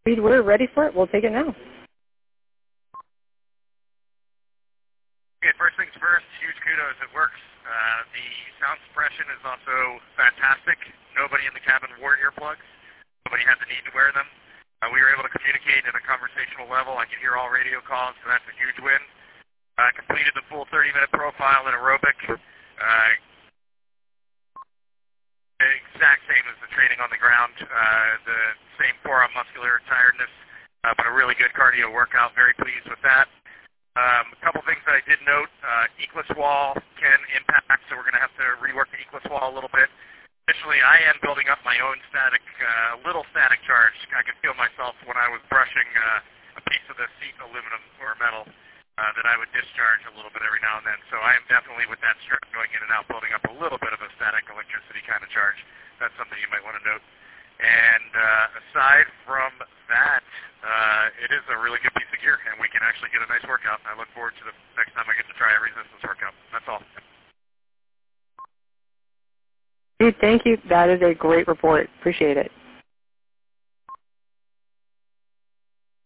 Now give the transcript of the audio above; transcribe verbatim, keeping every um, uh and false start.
We're ready for it. We'll take it now. Okay, first things first, huge kudos. It works. Uh, the sound suppression is also fantastic. Nobody in the cabin wore earplugs. Nobody had the need to wear them. Uh, we were able to communicate at a conversational level. I could hear all radio calls, so that's a huge win. I uh, completed the full thirty minute profile in aerobic. Uh, exact same as the training on the ground. Uh, the same forearm muscular tiredness, uh, but a really good cardio workout. Very pleased with that. Um, a couple things that I did note, uh, Eclipse wall can impact, so we're going to have to rework the Eclipse wall a little bit. Additionally, I am building up my own static, uh, little static charge. I could feel myself when I was brushing uh, a piece of the seat aluminum or metal uh, that I would discharge a little bit every now and then. So I am definitely with that strip going in and out, building up a little bit of a static electricity kind of charge. That's something you might want to note. And uh, aside from that, uh, it is a really good piece of gear, and we can actually get a nice workout. I look forward to the next time I get to try a resistance workout. That's all. Dude, thank you. That is a great report. Appreciate it.